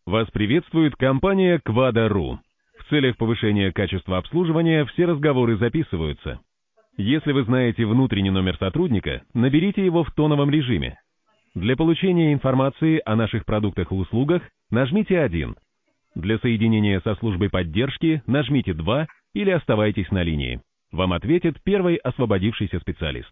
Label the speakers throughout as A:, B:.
A: Вас приветствует компания Quada.ru. В целях повышения качества обслуживания все разговоры записываются. Если вы знаете внутренний номер сотрудника, наберите его в тоновом режиме. Для получения информации о наших продуктах и услугах нажмите 1. Для соединения со службой поддержки нажмите 2 или оставайтесь на линии. Вам ответит первый освободившийся специалист.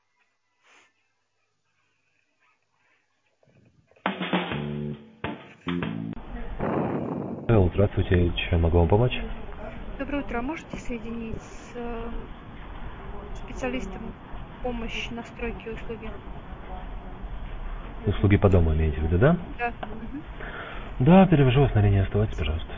B: Здравствуйте, чем могу вам помочь?
C: Доброе утро. Можете соединить с специалистом помощь настройки услуги?
B: Услуги по дому имеете в виду, да?
C: Да.
B: Да, перевожу вас на линию, оставайтесь, пожалуйста.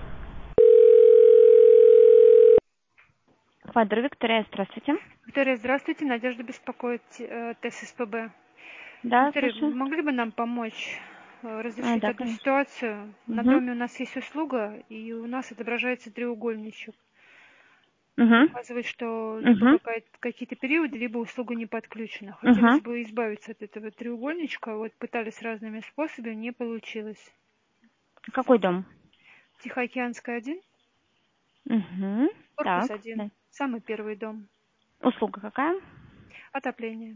D: Quada.ru, Виктория, здравствуйте.
C: Виктория, здравствуйте. Надежда беспокоит ТССПБ.
D: Да,
C: Виктория,
D: слушаю.
C: вы могли бы нам помочь разрешить
D: Да,
C: одну
D: конечно.
C: ситуацию? На доме у нас есть услуга, и у нас отображается треугольничек. Указывает, что либо какие-то периоды, либо услуга не подключена. Хотелось бы избавиться от этого треугольничка. Вот пытались разными способами, не получилось.
D: Какой дом?
C: Тихоокеанская 1. Корпус
D: Так.
C: 1.
D: Да.
C: Самый первый дом.
D: Услуга какая?
C: Отопление.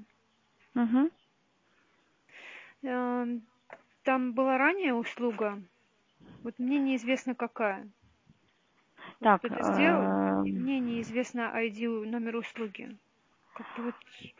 C: Там была ранее услуга. Вот мне неизвестно какая.
D: Так.
C: Кто-то сделал, и мне неизвестно ID, номер услуги. Как-то вот...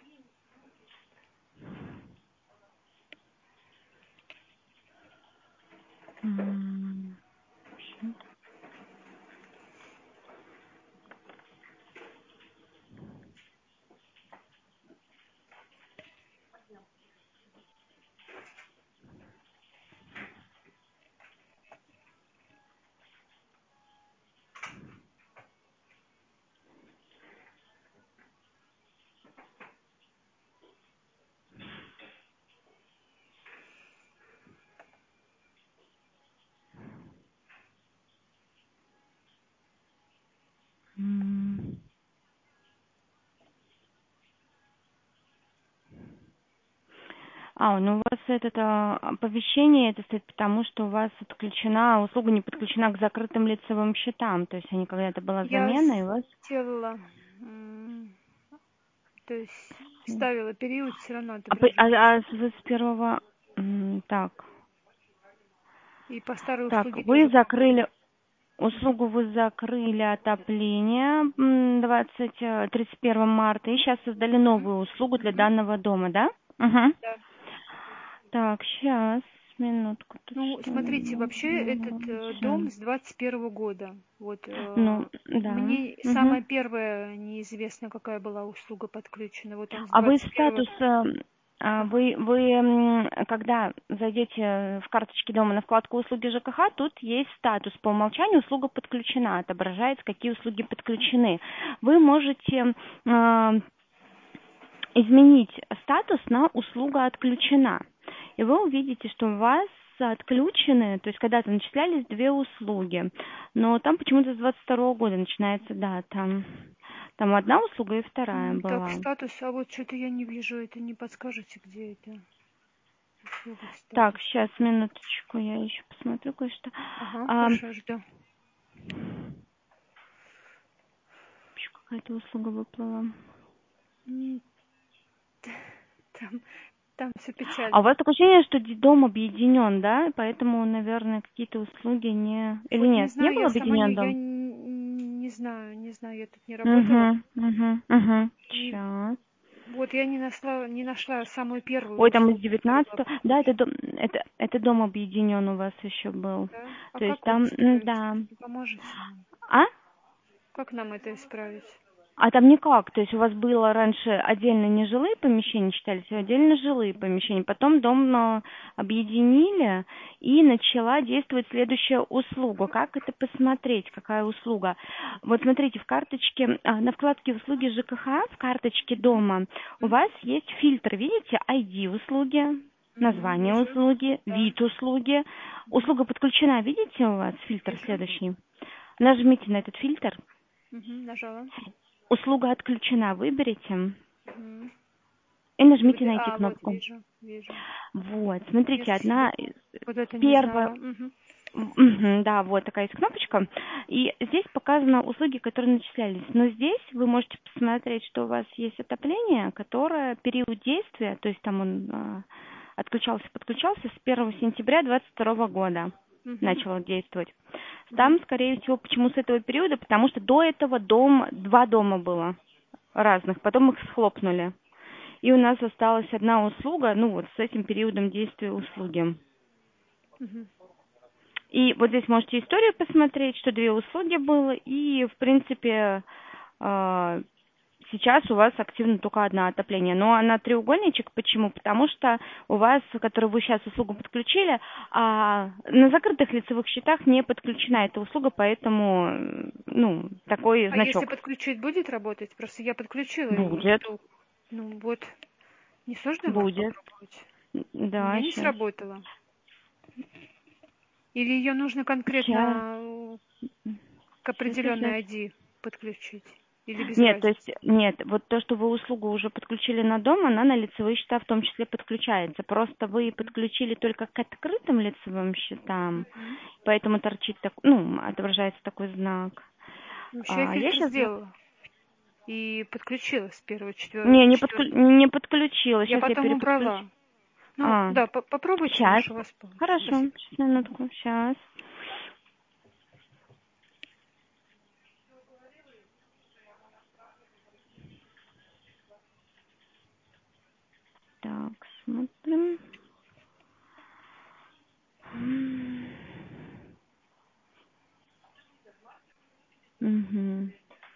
D: Ну у вас это оповещение, это стоит потому, что у вас отключена, услуга не подключена к закрытым лицевым счетам. То есть они когда-то была замена, и у вас...
C: Я сделала, то есть ставила период, все равно
D: вы с первого... Так.
C: И по старой
D: Так,
C: услуге
D: вы
C: тоже
D: закрыли... Услугу вы закрыли отопление 31 марта и сейчас создали новую услугу для данного дома, да?
C: Да.
D: Так, сейчас, минутку.
C: Смотрите, вообще этот дом с 21 года. Вот.
D: Да.
C: Мне самая первая неизвестно, какая была услуга подключена. Вот он с 21...
D: А вы статус... Вы, когда зайдете в карточке дома на вкладку «Услуги ЖКХ», тут есть статус. По умолчанию услуга подключена, отображается, какие услуги подключены. Вы можете изменить статус на «Услуга отключена». И вы увидите, что у вас отключены, то есть когда-то начислялись 2 услуги, но там почему-то с 22 года начинается дата. Там одна услуга и вторая была.
C: Так, статус, а вот что-то я не вижу, это не подскажете, где это?
D: Так, сейчас, минуточку, я еще посмотрю кое-что.
C: Хорошо, жду.
D: Еще какая-то услуга выплыла.
C: Там все печально.
D: А у вас такое ощущение, что дом объединен, да? Поэтому, наверное, какие-то услуги не... Или
C: вот
D: нет?
C: Не знаю,
D: Не был объединен дом?
C: Я не знаю, я тут не работала.
D: Сейчас.
C: Вот я не нашла самую первую.
D: Ой, там из 19-го. Да, это дом объединен у вас еще был.
C: Да? А
D: То есть
C: как
D: там,
C: исправить?
D: да.
C: Поможете
D: А?
C: нам? Как нам это исправить?
D: А там никак, то есть у вас было раньше отдельно нежилые помещения считались, а отдельно жилые помещения. Потом дом объединили, и начала действовать следующая услуга. Как это посмотреть, какая услуга? Вот смотрите, в карточке, на вкладке «Услуги ЖКХ», в карточке дома у вас есть фильтр, видите, ID услуги, название услуги, вид услуги. Услуга подключена, видите у вас фильтр следующий? Нажмите на этот фильтр.
C: Нажала.
D: Услуга отключена, выберите и нажмите на кнопку.
C: Вот, вижу.
D: Вот, смотрите,
C: Вот это
D: первая,
C: не знала.
D: Да, вот такая есть кнопочка. И здесь показаны услуги, которые начислялись. Но здесь вы можете посмотреть, что у вас есть отопление, которое период действия, то есть там он отключался, подключался с 1 сентября 2022 года. Начало действовать. Там, скорее всего, почему с этого периода? Потому что до этого два дома было разных, потом их схлопнули. И у нас осталась одна услуга, ну вот с этим периодом действия услуги. И вот здесь можете историю посмотреть, что 2 услуги было, и, в принципе, сейчас у вас активно только одна отопление. Но она треугольничек. Почему? Потому что у вас, которую вы сейчас услугу подключили, на закрытых лицевых счетах не подключена эта услуга, поэтому, такой значок.
C: А если подключить, будет работать? Просто я подключила.
D: Будет.
C: Ну вот, не сложно
D: будет.
C: попробовать?
D: Да,
C: У меня не
D: сейчас.
C: сработало. Или ее нужно конкретно к определенной ID подключить? Или без разницы?
D: Нет, вот то, что вы услугу уже подключили на дом, она на лицевые счета в том числе подключается. Просто вы подключили только к открытым лицевым счетам, поэтому торчит отображается такой знак.
C: Я фильтр сделала. И подключила с 1-4.
D: Не подключила.
C: Я потом убрала. Да, попробуйте.
D: Сейчас.
C: Может, у вас
D: Хорошо, сейчас, минутку, сейчас. Так, смотрим. Угу.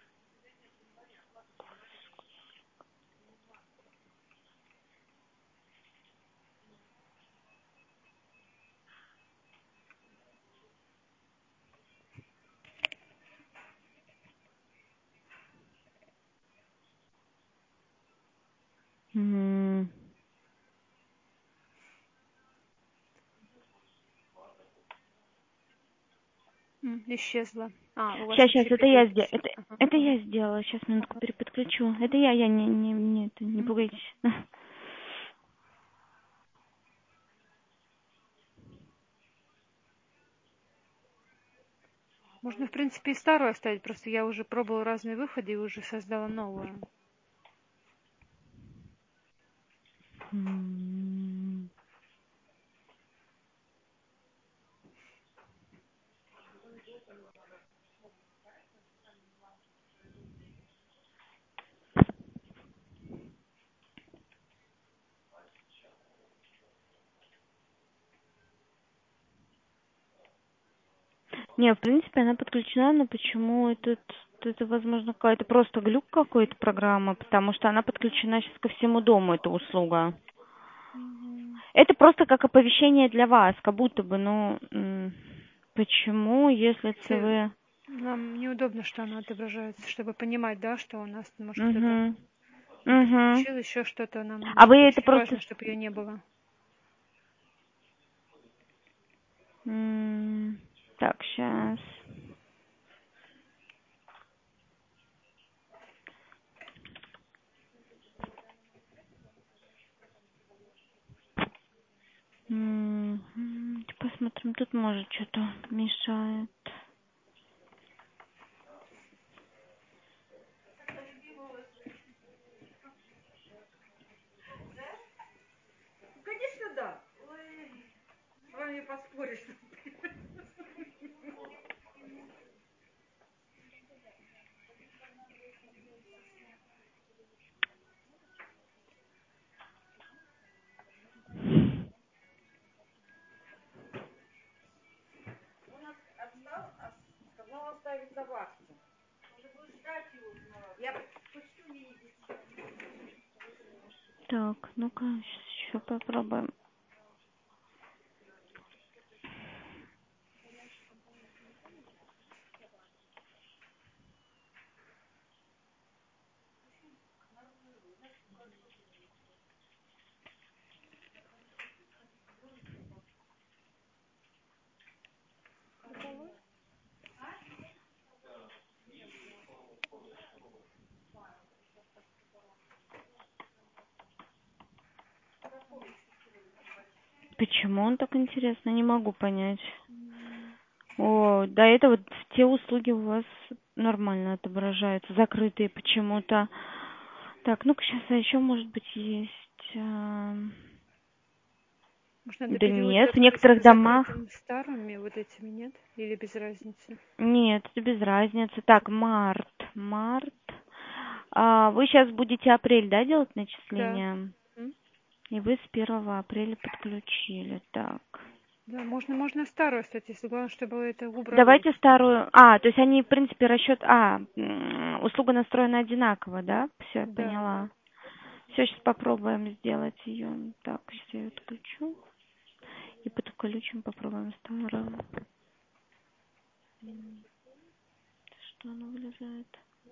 C: Исчезла.
D: Сейчас, это я сделала. Это я сделала. Сейчас минутку переподключу. Это я не пугайтесь.
C: Можно, в принципе, и старую оставить, просто я уже пробовала разные выходы и уже создала новую.
D: Не, в принципе, она подключена, но почему это, возможно, какая-то просто глюк какой-то программа, потому что она подключена сейчас ко всему дому, эта услуга. Это просто как оповещение для вас, как будто бы, почему, если вы...
C: Нам неудобно, что она отображается, чтобы понимать, да, что у нас, может, кто-то подключил, еще что-то нам.
D: А вы это просто...
C: Важно, чтобы ее не было.
D: Так, сейчас... Посмотрим, тут может что-то мешает.
C: Конечно, да. Ой, с вами поспоришь. Сказала оставить собаку. Я почти не видела.
D: Так, ну-ка, сейчас еще попробуем. Почему он так интересно? Не могу понять. До этого вот те услуги у вас нормально отображаются, закрытые почему-то. Так, ну-ка сейчас, а еще, может быть, есть...
C: Может, надо
D: Да
C: период
D: нет, в
C: закрыть
D: некоторых
C: по
D: домах...
C: закрытым старыми вот этими, нет? Или без разницы?
D: Нет, это без разницы. Так, март. Вы сейчас будете апрель, да, делать
C: Да.
D: начисления? И вы с 1 апреля подключили. Так.
C: Да, можно старую, кстати, если главное, чтобы это убралось.
D: Давайте старую. То есть они, в принципе, расчет... услуга настроена одинаково, да? Все,
C: Да.
D: поняла. Все, сейчас попробуем сделать ее. Так, сейчас я ее отключу. И подключим, попробуем старую. Что она вылезает?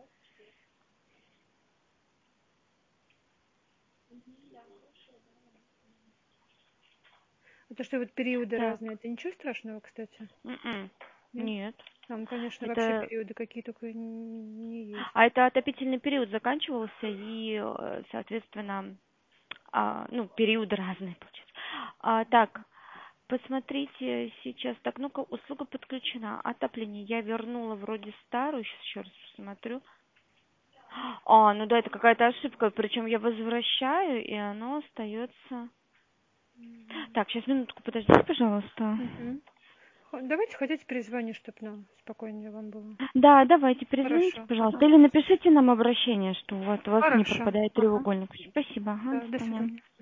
C: Это что, вот периоды
D: Так.
C: разные, это ничего страшного, кстати?
D: Нет.
C: Там, конечно,
D: Это...
C: вообще периоды какие только не есть.
D: Это отопительный период заканчивался, и, соответственно, периоды разные получаются. Так, посмотрите сейчас. Так, ну-ка, услуга подключена. Отопление. Я вернула вроде старую. Сейчас еще раз посмотрю. Ну да, это какая-то ошибка. Причем я возвращаю, и оно остается... Так, сейчас минутку, подождите, пожалуйста.
C: Давайте хотите перезвонить, чтобы спокойнее вам было.
D: Да, давайте, перезвоните,
C: Хорошо.
D: пожалуйста. Или напишите нам обращение, что вот у вас не
C: Хорошо.
D: пропадает треугольник. Спасибо.
C: Да, до свидания.